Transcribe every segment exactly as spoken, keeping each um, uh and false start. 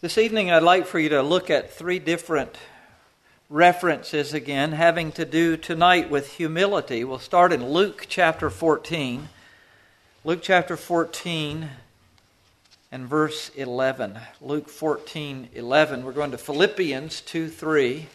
This evening I'd like for you to look at three different references again, having to do tonight with humility. We'll start in Luke chapter fourteen. Luke chapter fourteen and verse eleven. Luke fourteen, eleven. We're going to Philippians two, three.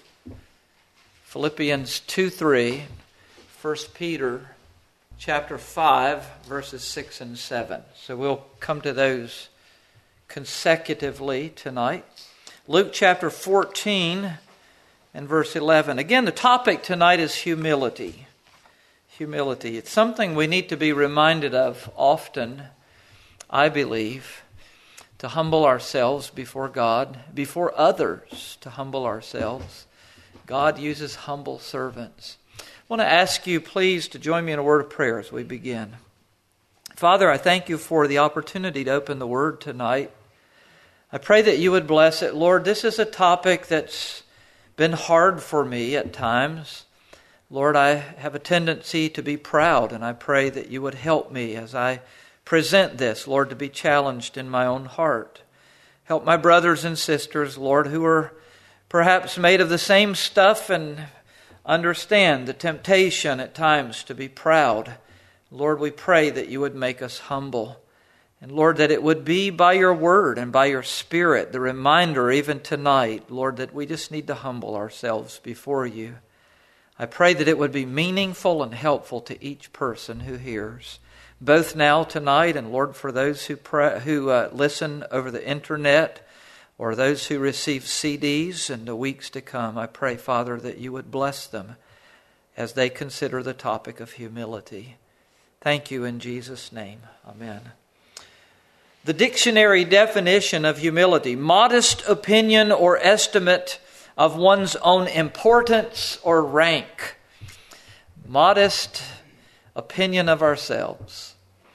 Philippians two, three. First Peter chapter five, verses six and seven. So we'll come to those consecutively tonight. Luke chapter fourteen and verse eleven. Again, the topic tonight is humility. Humility. It's something we need to be reminded of often, I believe, to humble ourselves before God, before others, to humble ourselves. God uses humble servants. I want to ask you, please, to join me in a word of prayer as we begin. Father, I thank you for the opportunity to open the Word tonight. I pray that you would bless it. Lord, this is a topic that's been hard for me at times. Lord, I have a tendency to be proud, and I pray that you would help me as I present this, Lord, to be challenged in my own heart. Help my brothers and sisters, Lord, who are perhaps made of the same stuff and understand the temptation at times to be proud. Lord, we pray that you would make us humble. And Lord, that it would be by your word and by your Spirit, the reminder even tonight, Lord, that we just need to humble ourselves before you. I pray that it would be meaningful and helpful to each person who hears, both now tonight and Lord, for those who pray, who uh, listen over the internet or those who receive C Ds in the weeks to come. I pray, Father, that you would bless them as they consider the topic of humility. Thank you in Jesus' name. Amen. The dictionary definition of humility: modest opinion or estimate of one's own importance or rank. Modest opinion of ourselves.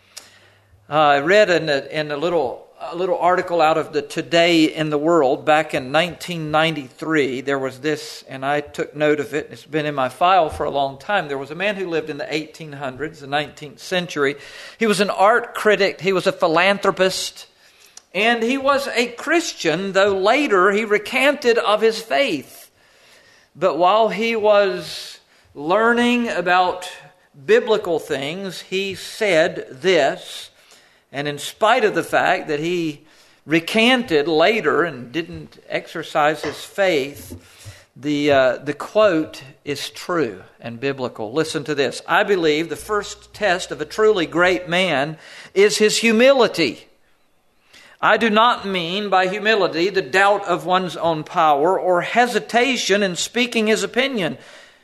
Uh, I read in a, in a little a little article out of the Today in the World back in nineteen ninety-three. There was this, and I took note of it. It's been in my file for a long time. There was a man who lived in the eighteen hundreds, the nineteenth century. He was an art critic. He was a philanthropist. And he was a Christian, though later he recanted of his faith. But while he was learning about biblical things, he said this. And in spite of the fact that he recanted later and didn't exercise his faith, the uh, the quote is true and biblical. Listen to this. I believe the first test of a truly great man is his humility. I do not mean by humility the doubt of one's own power or hesitation in speaking his opinion.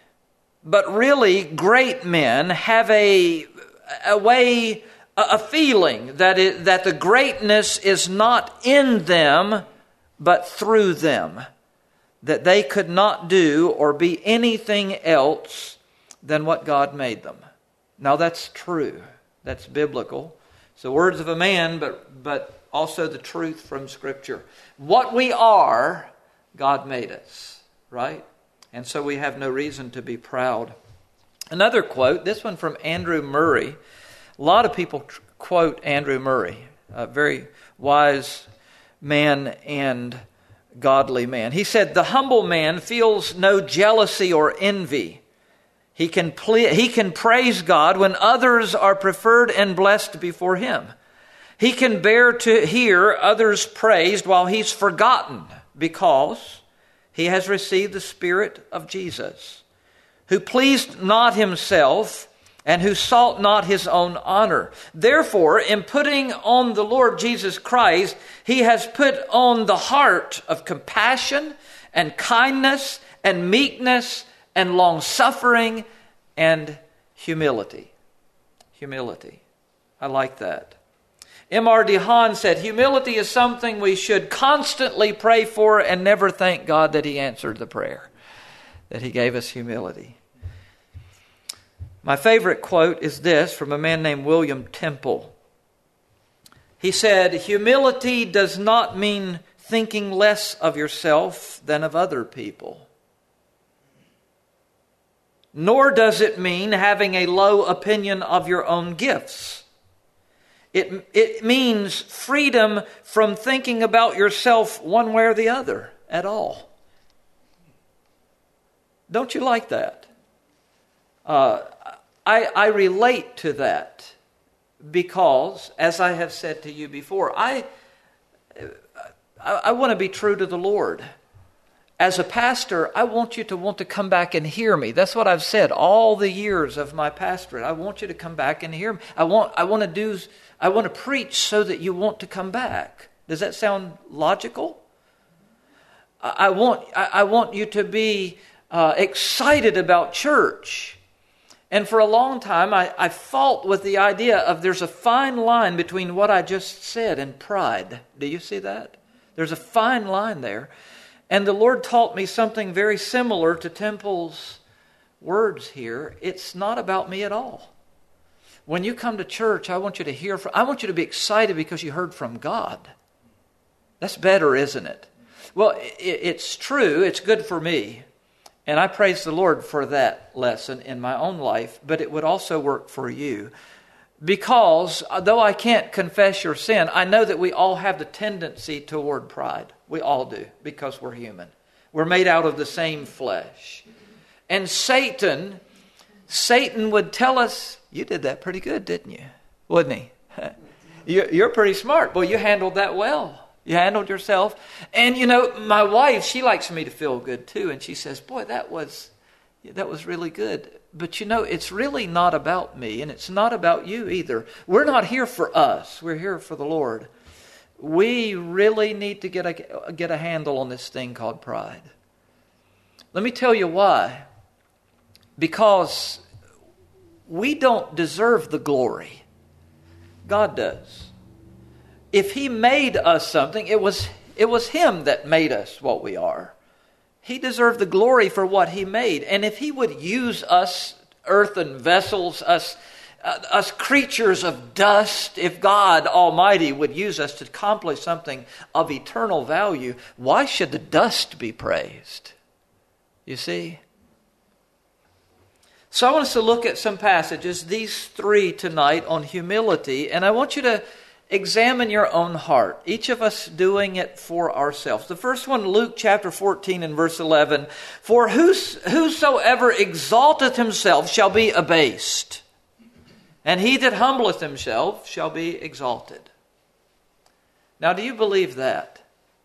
But really, great men have a, a way... a feeling that it, that the greatness is not in them, but through them. That they could not do or be anything else than what God made them. Now that's true. That's biblical. It's the words of a man, but, but also the truth from Scripture. What we are, God made us, right? And so we have no reason to be proud. Another quote, this one from Andrew Murray. A lot of people quote Andrew Murray, a very wise man and godly man. He said, "The humble man feels no jealousy or envy. He can ple- he can praise God when others are preferred and blessed before him. He can bear to hear others praised while he's forgotten because he has received the Spirit of Jesus, who pleased not himself and who sought not his own honor. Therefore, in putting on the Lord Jesus Christ, he has put on the heart of compassion and kindness and meekness and long-suffering and humility." Humility. I like that. M R DeHaan said, "Humility is something we should constantly pray for and never thank God that he answered the prayer, that he gave us humility." My favorite quote is this from a man named William Temple. He said, "Humility does not mean thinking less of yourself than of other people. Nor does it mean having a low opinion of your own gifts. It, it means freedom from thinking about yourself one way or the other at all. Don't you like that? Uh, I, I relate to that because, as I have said to you before, I, I, I want to be true to the Lord. As a pastor, I want you to want to come back and hear me. That's what I've said all the years of my pastorate. I want you to come back and hear me. I want, I want to do, I want to preach so that you want to come back. Does that sound logical? I, I want, I, I want you to be uh, excited about church. And for a long time, I, I fought with the idea of there's a fine line between what I just said and pride. Do you see that? There's a fine line there. And the Lord taught me something very similar to Temple's words here. It's not about me at all. When you come to church, I want you to hear from, I want you to be excited because you heard from God. That's better, isn't it? Well, it, it's true. It's good for me. And I praise the Lord for that lesson in my own life. But it would also work for you. Because though I can't confess your sin, I know that we all have the tendency toward pride. We all do, because we're human. We're made out of the same flesh. And Satan, Satan would tell us, you did that pretty good, didn't you? Wouldn't he? You're pretty smart. Boy, you handled that well. You handled yourself. And you know, my wife, she likes me to feel good too. And she says, boy, that was, that was really good. But you know, it's really not about me, and it's not about you either. We're not here for us. We're here for the Lord. We really need to get a, get a handle on this thing called pride. Let me tell you why. Because we don't deserve the glory. God does. If He made us something, it was, it was Him that made us what we are. He deserved the glory for what He made. And if He would use us, earthen vessels, us, uh, us creatures of dust, if God Almighty would use us to accomplish something of eternal value, why should the dust be praised? You see? So I want us to look at some passages, these three tonight, on humility. And I want you to examine your own heart, each of us doing it for ourselves. The first one, Luke chapter fourteen and verse eleven. For whos, whosoever exalteth himself shall be abased, and he that humbleth himself shall be exalted. Now, do you believe that?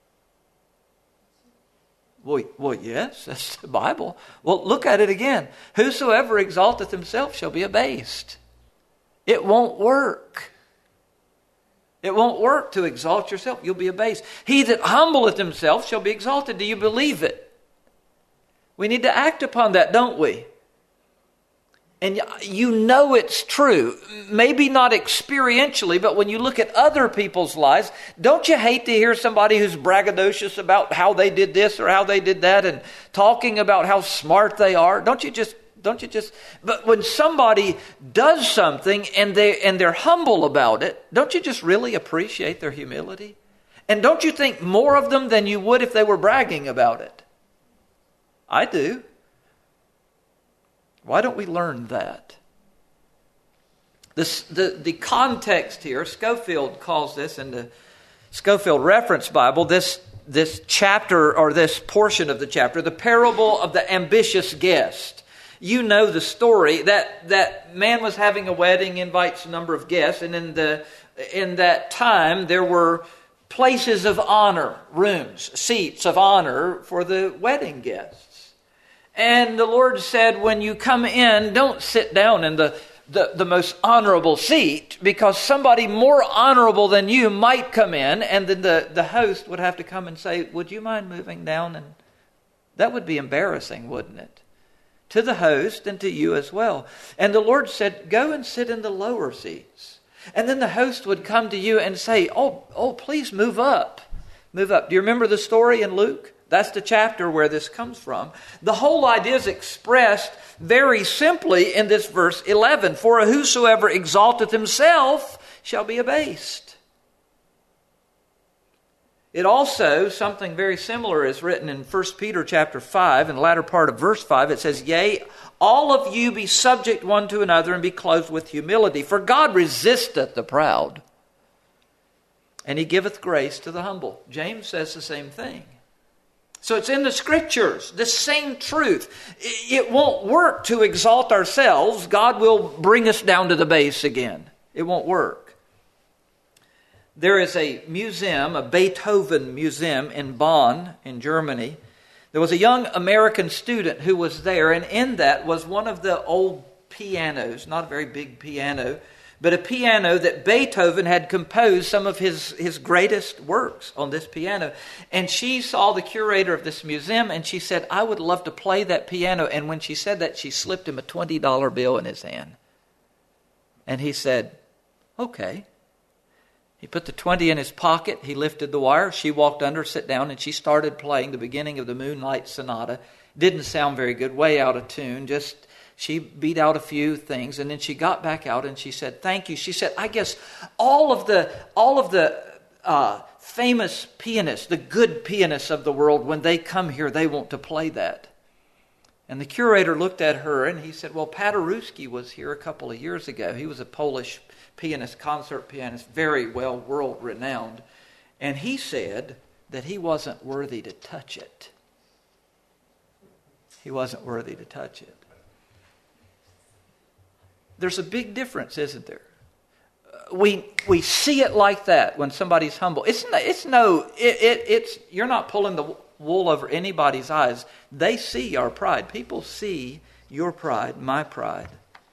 Well, well, yes, that's the Bible. Well, look at it again. Whosoever exalteth himself shall be abased. It won't work. It won't work to exalt yourself. You'll be abased. He that humbleth himself shall be exalted. Do you believe it? We need to act upon that, don't we? And you know it's true. Maybe not experientially, but when you look at other people's lives, don't you hate to hear somebody who's braggadocious about how they did this or how they did that and talking about how smart they are? Don't you just Don't you just, but when somebody does something and they and they're humble about it, don't you just really appreciate their humility? And don't you think more of them than you would if they were bragging about it? I do. Why don't we learn that? This, the, the context here, Scofield calls this in the Scofield Reference Bible, this, this chapter or this portion of the chapter, the parable of the ambitious guest. You know the story. That that man was having a wedding, invites a number of guests, and in the in that time there were places of honor, rooms, seats of honor for the wedding guests. And the Lord said, when you come in, don't sit down in the, the, the most honorable seat, because somebody more honorable than you might come in, and then the, the host would have to come and say, would you mind moving down? And that would be embarrassing, wouldn't it? To the host and to you as well. And the Lord said, go and sit in the lower seats. And then the host would come to you and say, oh, oh, please move up. Move up. Do you remember the story in Luke? That's the chapter where this comes from. The whole idea is expressed very simply in this verse eleven. For whosoever exalteth himself shall be abased. It also, something very similar is written in First Peter chapter five, in the latter part of verse five. It says, yea, all of you be subject one to another and be clothed with humility. For God resisteth the proud, and he giveth grace to the humble. James says the same thing. So it's in the Scriptures, the same truth. It won't work to exalt ourselves. God will bring us down to the base again. It won't work. There is a museum, a Beethoven museum in Bonn, in Germany. There was a young American student who was there, and in that was one of the old pianos, not a very big piano, but a piano that Beethoven had composed some of his, his greatest works on this piano. And she saw the curator of this museum, and she said, I would love to play that piano. And when she said that, she slipped him a twenty dollar bill in his hand. And he said, okay. He put the twenty in his pocket. He lifted the wire. She walked under, sat down, and she started playing the beginning of the Moonlight Sonata. Didn't sound very good, way out of tune, just... She beat out a few things, and then she got back out and she said, thank you. She said, I guess all of the all of the uh, famous pianists, the good pianists of the world, when they come here, they want to play that. And the curator looked at her and he said, well, Paderewski was here a couple of years ago. He was a Polish pianist, concert pianist, very well world-renowned. And he said that he wasn't worthy to touch it. He wasn't worthy to touch it. There's a big difference, isn't there? We we see it like that when somebody's humble. It's no, it's no it, it it's you're not pulling the wool over anybody's eyes. They see our pride. People see your pride, my pride.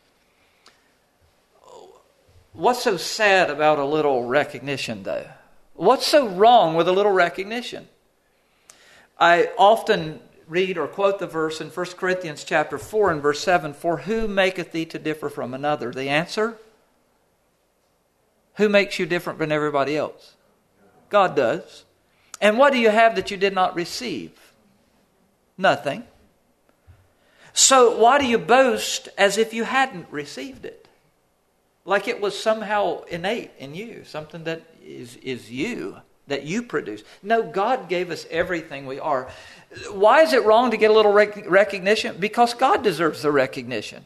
What's so sad about a little recognition, though? What's so wrong with a little recognition? I often read or quote the verse in First Corinthians chapter four and verse seven, for who maketh thee to differ from another? The answer? Who makes you different from everybody else? God does. And what do you have that you did not receive? Nothing. So why do you boast as if you hadn't received it? Like it was somehow innate in you, something that is, is you, that you produce. No, God gave us everything we are. Why is it wrong to get a little rec- recognition? Because God deserves the recognition.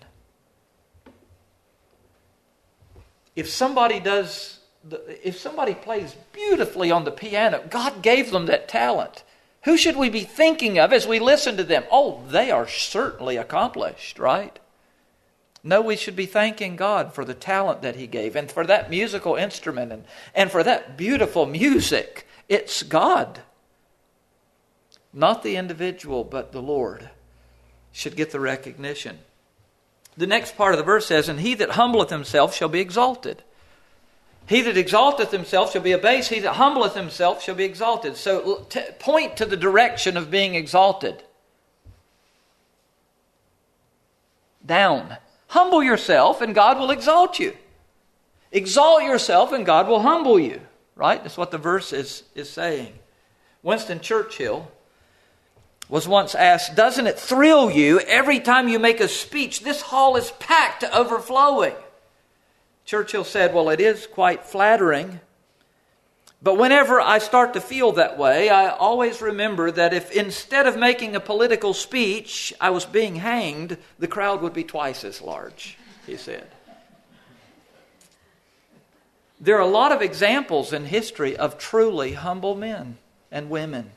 If somebody does, the, if somebody plays beautifully on the piano, God gave them that talent. Who should we be thinking of as we listen to them? Oh, they are certainly accomplished, right? No, we should be thanking God for the talent that He gave and for that musical instrument and, and for that beautiful music. It's God. Not the individual, but the Lord should get the recognition. The next part of the verse says, and he that humbleth himself shall be exalted. He that exalteth himself shall be abased. He that humbleth himself shall be exalted. So t- point to the direction of being exalted. Down. Humble yourself and God will exalt you. Exalt yourself and God will humble you. Right? That's what the verse is, is saying. Winston Churchill was once asked, doesn't it thrill you every time you make a speech? This hall is packed to overflowing. Churchill said, well, it is quite flattering. But whenever I start to feel that way, I always remember that if instead of making a political speech, I was being hanged, the crowd would be twice as large, he said. There are a lot of examples in history of truly humble men and women.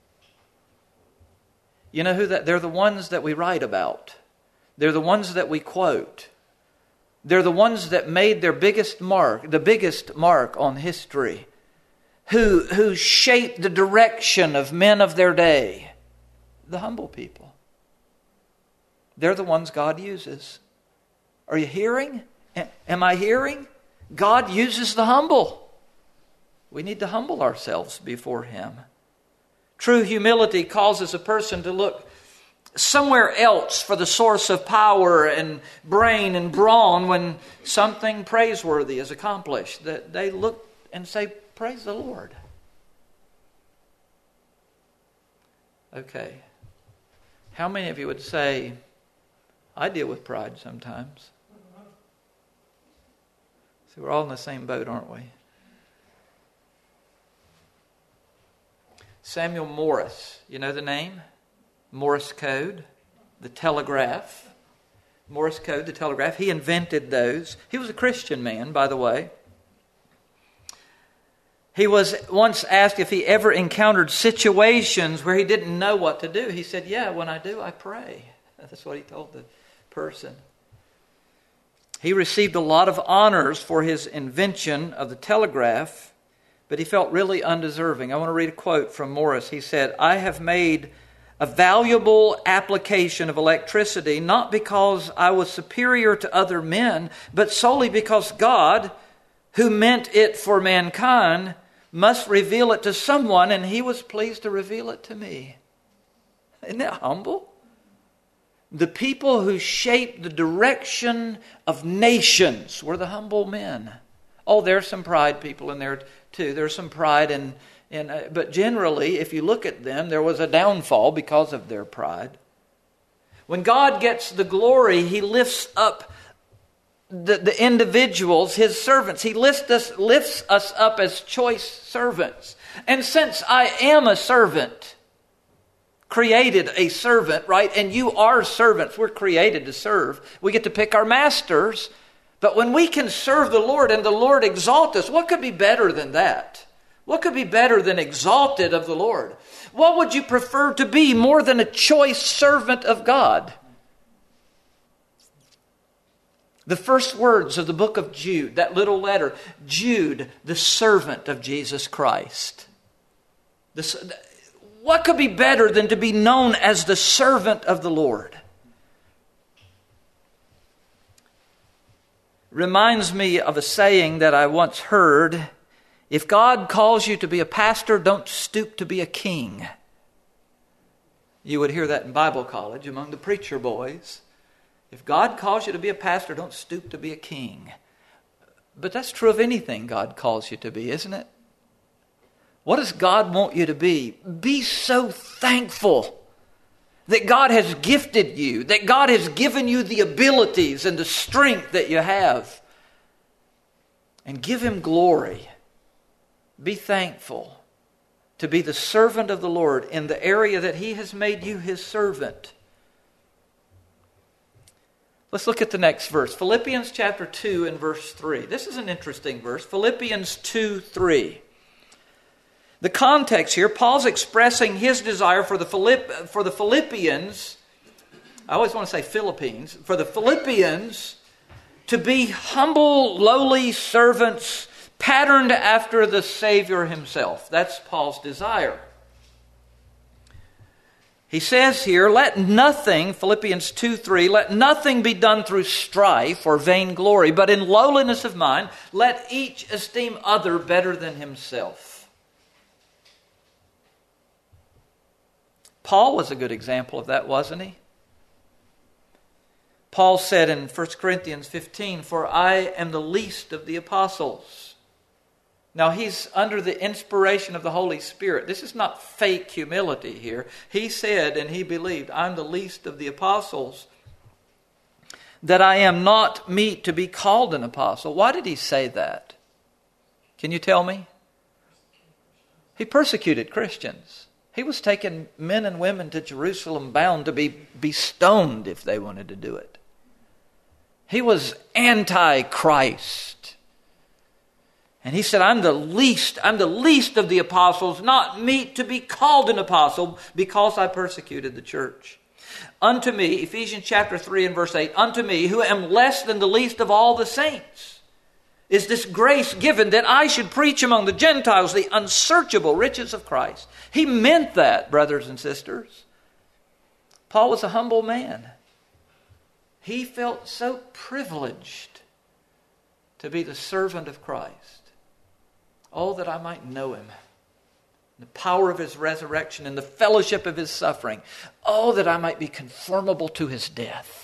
You know who that? They're the ones that we write about. They're the ones that we quote. They're the ones that made their biggest mark, the biggest mark on history. Who, who shaped the direction of men of their day. The humble people. They're the ones God uses. Are you hearing? Am I hearing? God uses the humble. We need to humble ourselves before Him. True humility causes a person to look somewhere else for the source of power and brain and brawn when something praiseworthy is accomplished. That they look and say, praise the Lord. Okay. How many of you would say, I deal with pride sometimes? See, we're all in the same boat, aren't we? Samuel Morse, you know the name? Morse code, the telegraph. Morse code, the telegraph. He invented those. He was a Christian man, by the way. He was once asked if he ever encountered situations where he didn't know what to do. He said, yeah, when I do, I pray. That's what he told the person. He received a lot of honors for his invention of the telegraph, but he felt really undeserving. I want to read a quote from Morris. He said, I have made a valuable application of electricity, not because I was superior to other men, but solely because God, who meant it for mankind, must reveal it to someone, and he was pleased to reveal it to me. Isn't that humble? The people who shaped the direction of nations were the humble men. Oh, there's some pride people in there too. There's some pride in, in uh, but generally, if you look at them, there was a downfall because of their pride. When God gets the glory, He lifts up the, the individuals, His servants. He lifts us, lifts us up as choice servants. And since I am a servant, created a servant, right? And you are servants. We're created to serve. We get to pick our masters. But when we can serve the Lord and the Lord exalt us, what could be better than that? What could be better than exalted of the Lord? What would you prefer to be more than a choice servant of God? The first words of the book of Jude, that little letter, Jude, the servant of Jesus Christ. The, what could be better than to be known as the servant of the Lord? Reminds me of a saying that I once heard. If God calls you to be a pastor, don't stoop to be a king. You would hear that in Bible college among the preacher boys. If God calls you to be a pastor, don't stoop to be a king. But that's true of anything God calls you to be, isn't it? What does God want you to be? Be so thankful that God has gifted you, that God has given you the abilities and the strength that you have. And give Him glory. Be thankful to be the servant of the Lord in the area that He has made you His servant. Let's look at the next verse. Philippians chapter two and verse three. This is an interesting verse. Philippians two three. The context here, Paul's expressing his desire for the Philipp, for the Philippians, I always want to say Philippines, for the Philippians to be humble, lowly servants, patterned after the Savior Himself. That's Paul's desire. He says here, let nothing, Philippians two three, let nothing be done through strife or vainglory, but in lowliness of mind, let each esteem other better than himself. Paul was a good example of that, wasn't he? Paul said in First Corinthians fifteen, for I am the least of the apostles. Now he's under the inspiration of the Holy Spirit. This is not fake humility here. He said and he believed, I'm the least of the apostles, that I am not meet to be called an apostle. Why did he say that? Can you tell me? He persecuted Christians. He was taking men and women to Jerusalem bound to be, be stoned if they wanted to do it. He was anti-Christ. And he said, I'm the least, I'm the least of the apostles, not meet to be called an apostle because I persecuted the church. Unto me, Ephesians chapter three and verse eight, unto me, who am less than the least of all the saints, is this grace given that I should preach among the Gentiles the unsearchable riches of Christ. He meant that, brothers and sisters. Paul was a humble man. He felt so privileged to be the servant of Christ. Oh, that I might know Him. The power of His resurrection and the fellowship of His suffering. Oh, that I might be conformable to His death.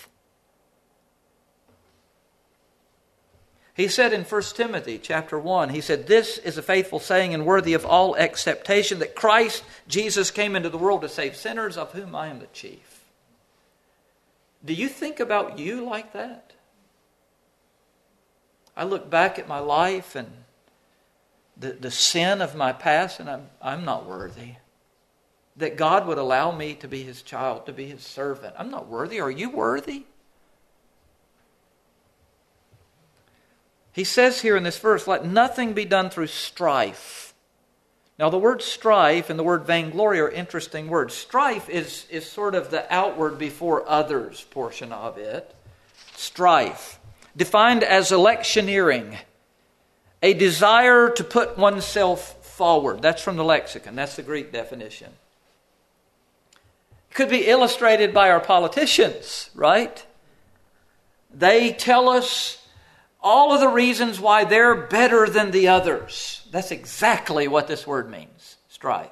He said in First Timothy chapter one, he said, this is a faithful saying and worthy of all acceptation, that Christ Jesus came into the world to save sinners, of whom I am the chief. Do you think about you like that? I look back at my life and the, the sin of my past, and I'm, I'm not worthy. That God would allow me to be His child, to be His servant. I'm not worthy. Are you worthy? He says here in this verse, let nothing be done through strife. Now the word strife and the word vainglory are interesting words. Strife is, is sort of the outward before others portion of it. Strife, defined as electioneering, a desire to put oneself forward. That's from the lexicon. That's the Greek definition. Could be illustrated by our politicians, right? They tell us all of the reasons why they're better than the others. That's exactly what this word means, strife.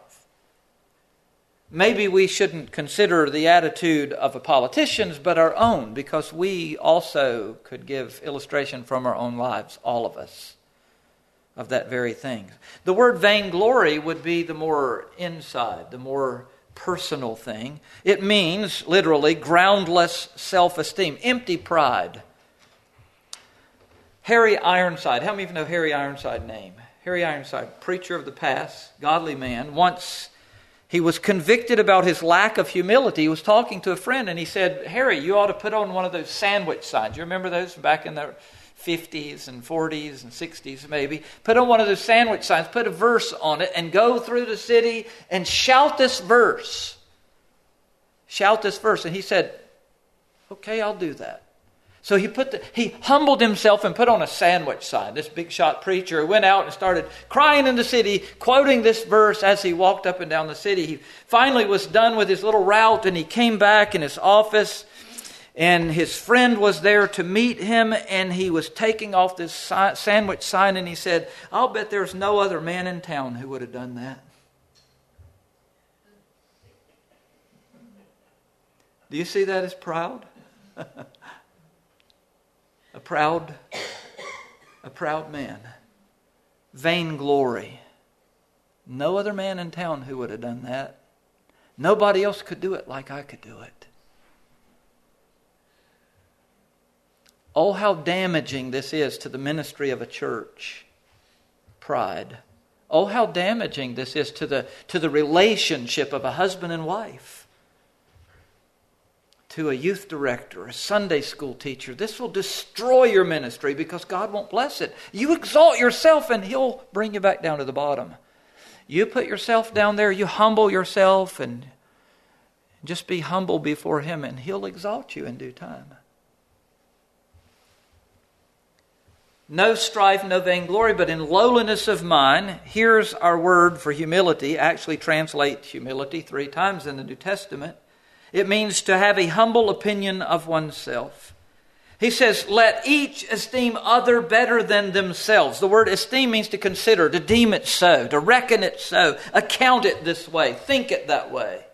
Maybe we shouldn't consider the attitude of the politicians, but our own, because we also could give illustration from our own lives, all of us, of that very thing. The word vainglory would be the more inside, the more personal thing. It means, literally, groundless self-esteem, empty pride. Harry Ironside. How many of you know Harry Ironside name? Harry Ironside, preacher of the past, godly man. Once he was convicted about his lack of humility. He was talking to a friend and he said, Harry, you ought to put on one of those sandwich signs. You remember those back in the fifties and forties and sixties maybe? Put on one of those sandwich signs, put a verse on it, and go through the city and shout this verse. Shout this verse. And he said, okay, I'll do that. So he put the, he humbled himself and put on a sandwich sign. This big shot preacher went out and started crying in the city, quoting this verse as he walked up and down the city. He finally was done with his little route and he came back in his office and his friend was there to meet him and he was taking off this si- sandwich sign and he said, I'll bet there's no other man in town who would have done that. Do you see that as proud? A proud, a proud man. Vainglory. No other man in town who would have done that. Nobody else could do it like I could do it. Oh, how damaging this is to the ministry of a church. Pride. Oh, how damaging this is to the, to the relationship of a husband and wife. To a youth director, a Sunday school teacher. This will destroy your ministry because God won't bless it. You exalt yourself and He'll bring you back down to the bottom. You put yourself down there, you humble yourself and just be humble before Him and He'll exalt you in due time. No strife, no vainglory, but in lowliness of mind. Here's our word for humility. Actually translate humility three times in the New Testament. It means to have a humble opinion of oneself. He says, let each esteem other better than themselves. The word esteem means to consider, to deem it so, to reckon it so, account it this way, think it that way.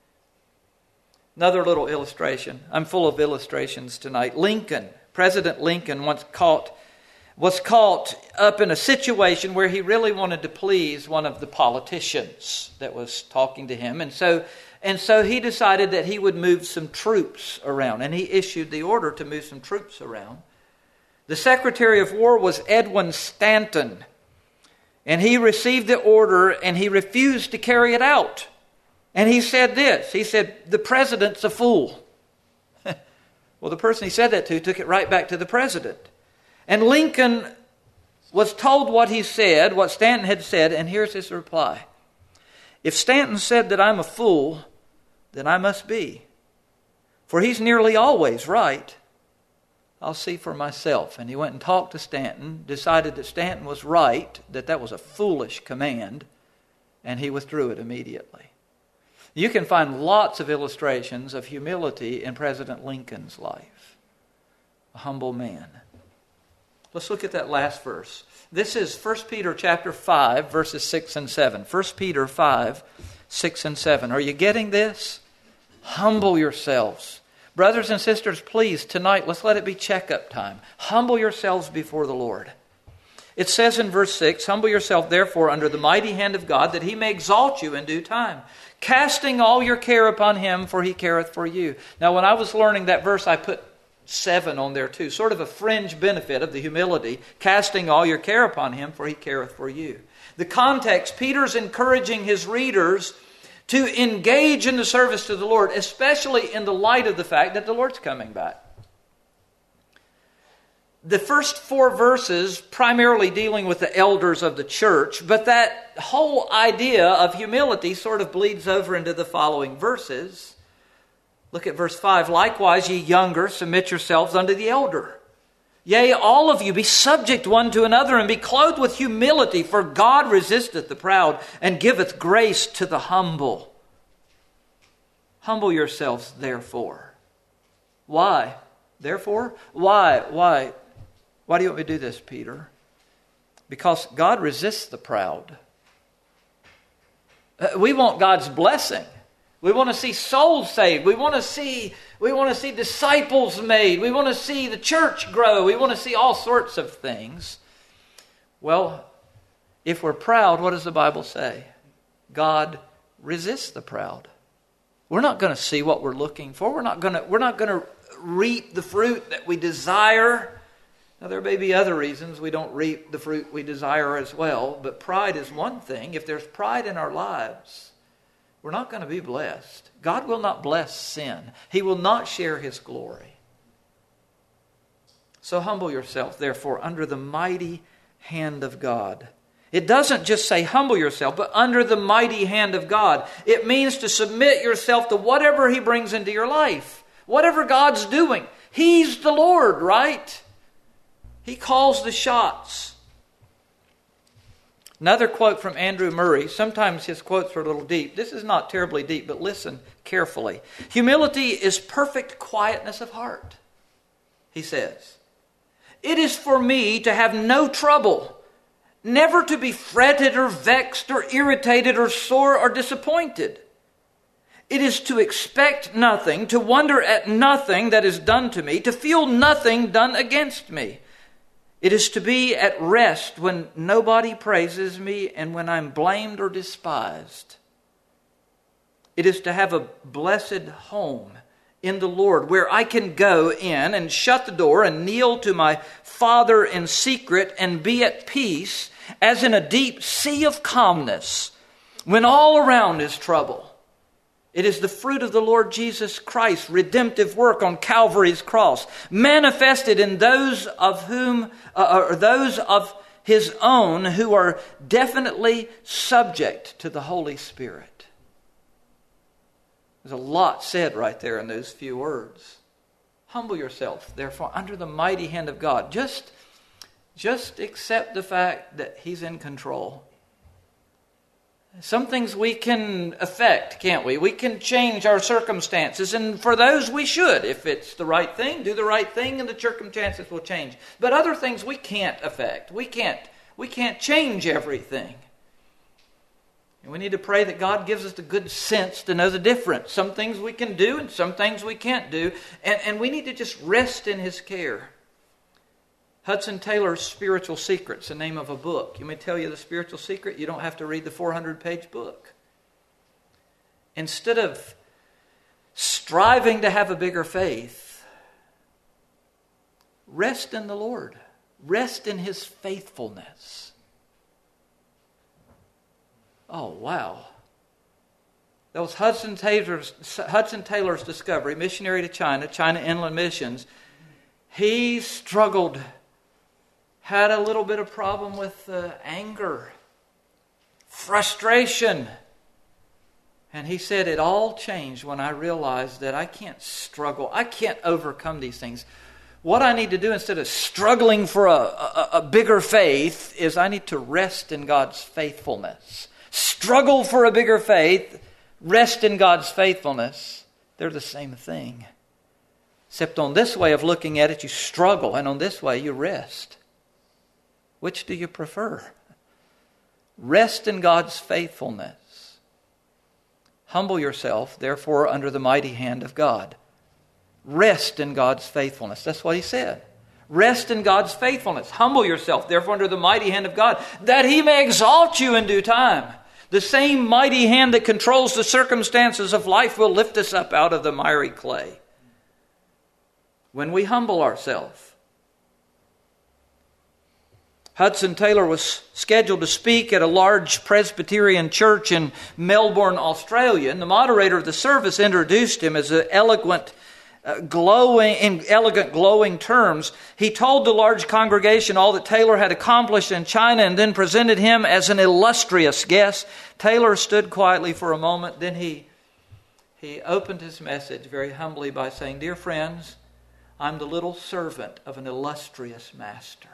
Another little illustration. I'm full of illustrations tonight. Lincoln, President Lincoln once caught, was caught up in a situation where he really wanted to please one of the politicians that was talking to him. And so And so he decided that he would move some troops around. And he issued the order to move some troops around. The Secretary of War was Edwin Stanton. And he received the order and he refused to carry it out. And he said this. He said, the president's a fool. Well, the person he said that to took it right back to the president. And Lincoln was told what he said, what Stanton had said. And here's his reply. If Stanton said that I'm a fool, then I must be. For he's nearly always right. I'll see for myself. And he went and talked to Stanton, decided that Stanton was right, that that was a foolish command, and he withdrew it immediately. You can find lots of illustrations of humility in President Lincoln's life. A humble man. Let's look at that last verse. This is First Peter chapter five, verses six and seven. First Peter five, six and seven. Are you getting this? Humble yourselves. Brothers and sisters, please, tonight, let's let it be checkup time. Humble yourselves before the Lord. It says in verse six, humble yourself therefore under the mighty hand of God, that He may exalt you in due time, casting all your care upon Him, for He careth for you. Now, when I was learning that verse, I put seven on there too. Sort of a fringe benefit of the humility. Casting all your care upon Him, for He careth for you. The context, Peter's encouraging his readers to engage in the service to the Lord, especially in the light of the fact that the Lord's coming back. the first four verses primarily dealing with the elders of the church, but that whole idea of humility sort of bleeds over into the following verses. Look at verse five. Likewise, ye younger, submit yourselves unto the elder. Yea, all of you be subject one to another, and be clothed with humility, for God resisteth the proud, and giveth grace to the humble. Humble yourselves, therefore. Why? Therefore? Why? Why? Why do you want me to do this, Peter? Because God resists the proud. We want God's blessing. We want to see souls saved. We want to see, we want to see disciples made. We want to see the church grow. We want to see all sorts of things. Well, if we're proud, what does the Bible say? God resists the proud. We're not going to see what we're looking for. We're not going to, we're not going to reap the fruit that we desire. Now, there may be other reasons we don't reap the fruit we desire as well, but pride is one thing. If there's pride in our lives, we're not going to be blessed. God will not bless sin. He will not share His glory. So humble yourself, therefore, under the mighty hand of God. It doesn't just say humble yourself, but under the mighty hand of God. It means to submit yourself to whatever He brings into your life. Whatever God's doing. He's the Lord, right? He calls the shots. Another quote from Andrew Murray. Sometimes his quotes are a little deep. This is not terribly deep, but listen carefully. Humility is perfect quietness of heart, he says. It is for me to have no trouble, never to be fretted or vexed or irritated or sore or disappointed. It is to expect nothing, to wonder at nothing that is done to me, to feel nothing done against me. It is to be at rest when nobody praises me and when I'm blamed or despised. It is to have a blessed home in the Lord where I can go in and shut the door and kneel to my Father in secret and be at peace as in a deep sea of calmness when all around is trouble. It is the fruit of the Lord Jesus Christ's redemptive work on Calvary's cross, manifested in those of whom, uh, or those of His own who are definitely subject to the Holy Spirit. There's a lot said right there in those few words. Humble yourself, therefore, under the mighty hand of God. Just, just accept the fact that He's in control. Some things we can affect, can't we? We can change our circumstances, and for those we should. If it's the right thing, do the right thing, and the circumstances will change. But other things we can't affect. We can't, we can't change everything. And we need to pray that God gives us the good sense to know the difference. Some things we can do, and some things we can't do. And, and we need to just rest in His care. Hudson Taylor's Spiritual Secrets, the name of a book. You may tell you the spiritual secret, you don't have to read the four hundred page book. Instead of striving to have a bigger faith, rest in the Lord. Rest in His faithfulness. Oh, wow. That was Hudson Taylor's, Hudson Taylor's discovery, missionary to China, China Inland Missions. He struggled, had a little bit of problem with uh, anger, frustration. And he said, it all changed when I realized that I can't struggle. I can't overcome these things. What I need to do instead of struggling for a, a, a bigger faith is I need to rest in God's faithfulness. Struggle for a bigger faith, rest in God's faithfulness. They're the same thing. Except on this way of looking at it, you struggle, and on this way, you rest. Which do you prefer? Rest in God's faithfulness. Humble yourself, therefore, under the mighty hand of God. Rest in God's faithfulness. That's what he said. Rest in God's faithfulness. Humble yourself, therefore, under the mighty hand of God, that He may exalt you in due time. The same mighty hand that controls the circumstances of life will lift us up out of the miry clay. When we humble ourselves. Hudson Taylor was scheduled to speak at a large Presbyterian church in Melbourne, Australia. And the moderator of the service introduced him as an eloquent uh, glowing, in elegant, glowing terms. He told the large congregation all that Taylor had accomplished in China and then presented him as an illustrious guest. Taylor stood quietly for a moment. Then he, he opened his message very humbly by saying, "Dear friends, I'm the little servant of an illustrious master."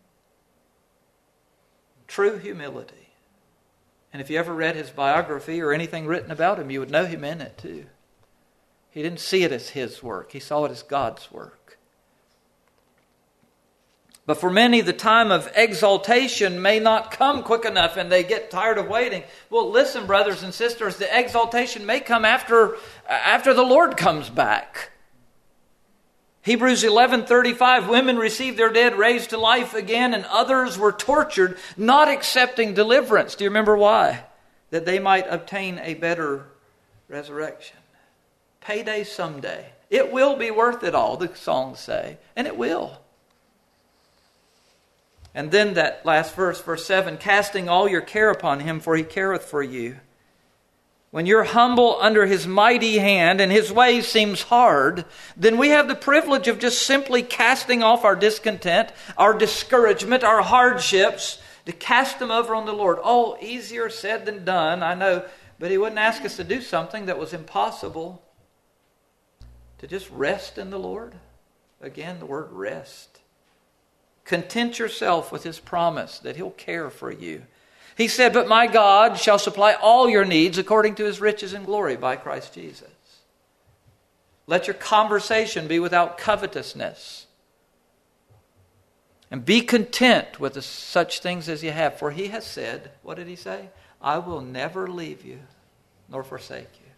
True humility. And if you ever read his biography or anything written about him, you would know he meant it too. He didn't see it as his work. He saw it as God's work. But for many, the time of exaltation may not come quick enough and they get tired of waiting. Well, listen, brothers and sisters, the exaltation may come after, after the Lord comes back. Hebrews eleven thirty-five, women received their dead raised to life again, and others were tortured, not accepting deliverance. Do you remember why? That they might obtain a better resurrection. Payday someday. It will be worth it all, the songs say. And it will. And then that last verse, verse seven, casting all your care upon him, for he careth for you. When you're humble under his mighty hand and his way seems hard, then we have the privilege of just simply casting off our discontent, our discouragement, our hardships, to cast them over on the Lord. Oh, easier said than done, I know. But he wouldn't ask us to do something that was impossible. To just rest in the Lord. Again, the word rest. Content yourself with his promise that he'll care for you. He said, "But my God shall supply all your needs according to his riches and glory by Christ Jesus." Let your conversation be without covetousness. And be content with the, such things as you have. For he has said, what did he say? "I will never leave you nor forsake you."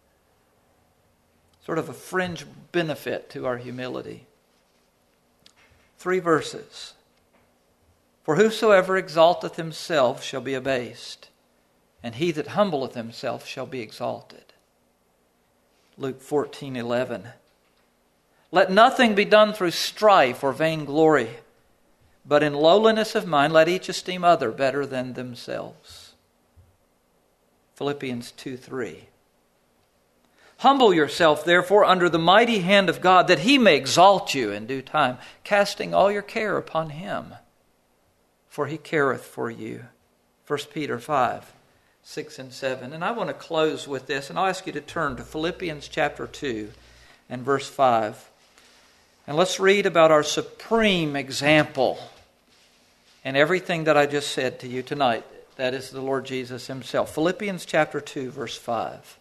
Sort of a fringe benefit to our humility. Three verses. "For whosoever exalteth himself shall be abased, and he that humbleth himself shall be exalted." Luke fourteen eleven. "Let nothing be done through strife or vainglory, but in lowliness of mind let each esteem other better than themselves." Philippians two three. "Humble yourself, therefore, under the mighty hand of God, that he may exalt you in due time, casting all your care upon him. For he careth for you." First Peter five, six and seven. And I want to close with this, and I'll ask you to turn to Philippians chapter two and verse five. And let's read about our supreme example and everything that I just said to you tonight. That is the Lord Jesus himself. Philippians chapter two, verse five.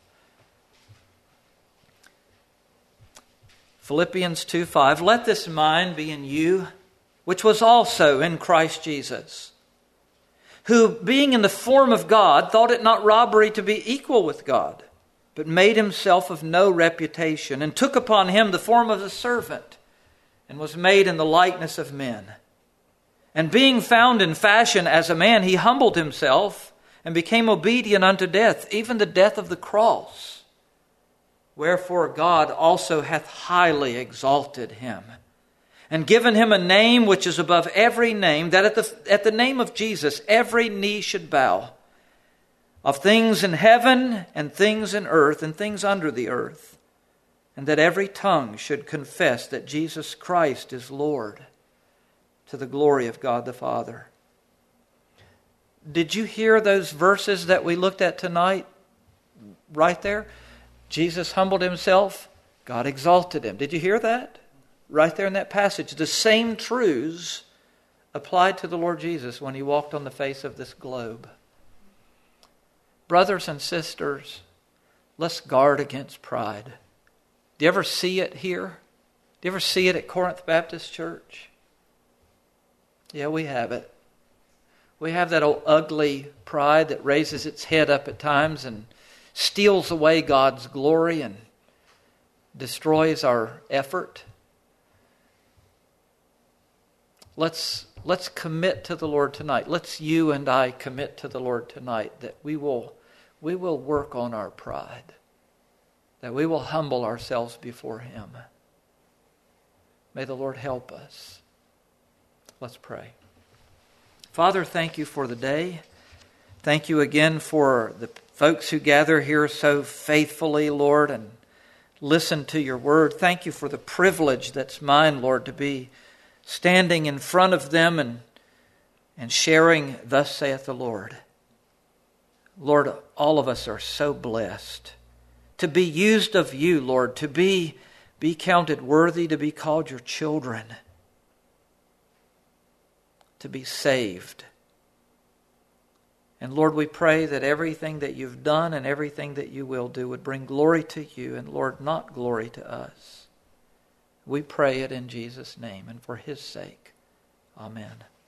Philippians two five. "Let this mind be in you, which was also in Christ Jesus, who, being in the form of God, thought it not robbery to be equal with God, but made himself of no reputation, and took upon him the form of a servant, and was made in the likeness of men. And being found in fashion as a man, he humbled himself, and became obedient unto death, even the death of the cross. Wherefore God also hath highly exalted him, and given him a name which is above every name, that at the, at the name of Jesus every knee should bow, of things in heaven and things in earth and things under the earth, and that every tongue should confess that Jesus Christ is Lord, to the glory of God the Father." Did you hear those verses that we looked at tonight? Right there. Jesus humbled himself, God exalted him. Did you hear that? Right there in that passage. The same truths applied to the Lord Jesus when he walked on the face of this globe. Brothers and sisters, let's guard against pride. Do you ever see it here? Do you ever see it at Corinth Baptist Church? Yeah, we have it. We have that old ugly pride that raises its head up at times and steals away God's glory and destroys our effort. Let's let's commit to the Lord tonight. Let's you and I commit to the Lord tonight that we will we will work on our pride, that we will humble ourselves before him. May the Lord help us. Let's pray. Father, thank you for the day. Thank you again for the folks who gather here so faithfully, Lord, and listen to your word. Thank you for the privilege that's mine, Lord, to be standing in front of them and, and sharing, thus saith the Lord. Lord, all of us are so blessed to be used of you, Lord, to be, be counted worthy to be called your children, to be saved. And Lord, we pray that everything that you've done and everything that you will do would bring glory to you and, Lord, not glory to us. We pray it in Jesus' name and for his sake. Amen.